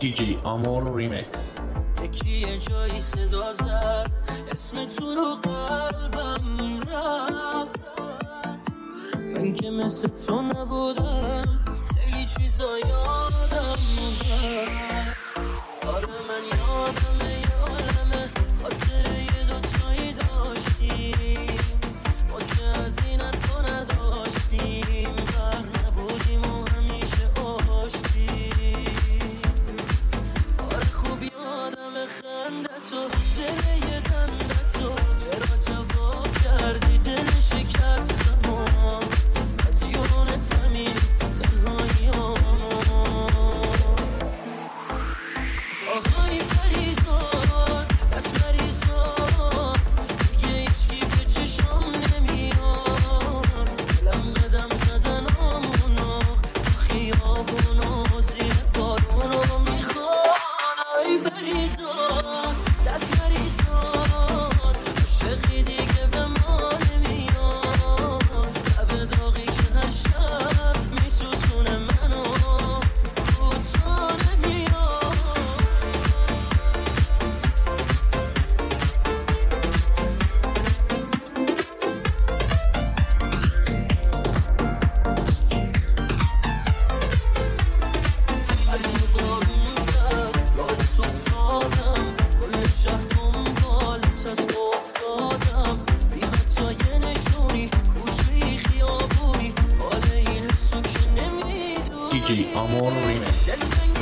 دیجی آمور ریمیکس. یکی یه جایی صدا زد، اسم تو رو قلبم رفت. من که مثل تو نبودم، خیلی چیزا یادم رفت. آره من یادمه خاطره یه دوتایی داشتیم، ما که از این حرفا نداشتیم، بر نبودیم و همیشه آشتیم. آره خوب یادمه خندتو، دل یه دندتو، چرا جواب کردی دل شکستمو، مدیون تمین تنهاییامو. آهای پریزاد، بس مریضاد، دیگه هیچکی به چشم نمیاد. دلم قدم زدن آمونو، تو خیابونو، زیر بارونو میخواد. آهای پریزاد، دست مریضاد، عاشقی دیگه به ما نمیاد. تب داغی که هر شب میسوزونه منو، کوتا نمیاد. هرچی بارون زد یادت افتادم، کل شهر دنبالت از افتادم. بی حتی یه نشونی، کوچه‌ای خیابونی، حال این حسو که نمیدونی. دیجی آمور ریمیکس. دل